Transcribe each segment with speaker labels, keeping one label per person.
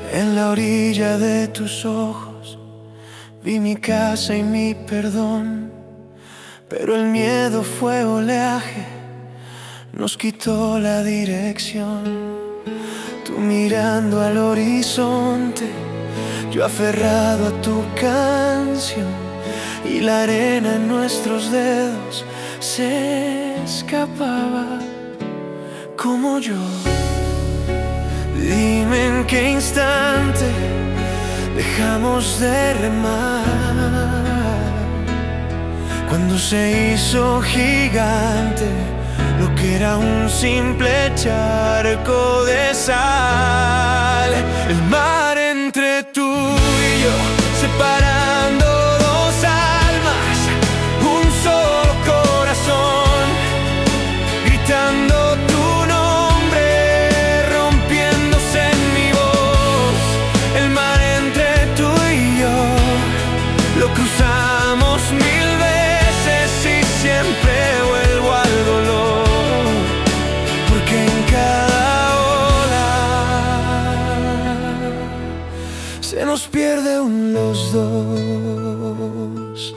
Speaker 1: En la orilla de tus ojos vi mi casa y mi perdón, pero el miedo fue oleaje, nos quitó la dirección. Tú mirando al horizonte, yo aferrado a tu canción, y la arena en nuestros dedos se escapaba como yo. Dime en qué instante dejamos de remar, cuando se hizo gigante lo que era un simple charco de sal. El mar entre tú y yo, separando dos almas, un solo corazón, gritando tu nombre, rompiéndose en mi voz. El mar entre tú y yo, lo cruzamos mil veces y siempre vuelvo al dolor, porque en cada ola se nos pierde los dos.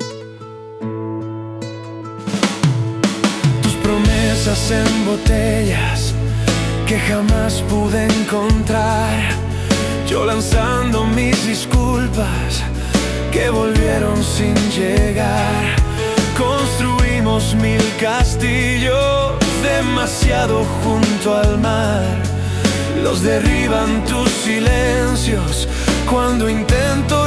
Speaker 1: Tus promesas en botellas que jamás pude encontrar, yo lanzando mis disculpas que volvieron sin llegar. Construimos mil castillos demasiado junto al mar, los derriban tus silencios cuando intento